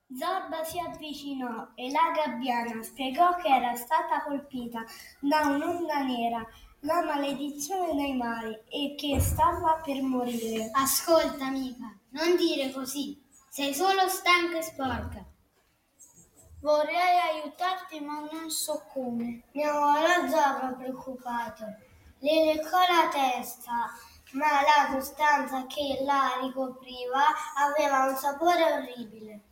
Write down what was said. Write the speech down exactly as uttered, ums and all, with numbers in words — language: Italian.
Zorba si avvicinò e la gabbiana spiegò che era stata colpita da un'onda nera, la maledizione dei mari, e che stava per morire. Ascolta, amica, non dire così. Sei solo stanca e sporca. Vorrei aiutarti, ma non so come. Mio lo Zorba, preoccupato, le leccò la testa, ma la sostanza che la ricopriva aveva un sapore orribile.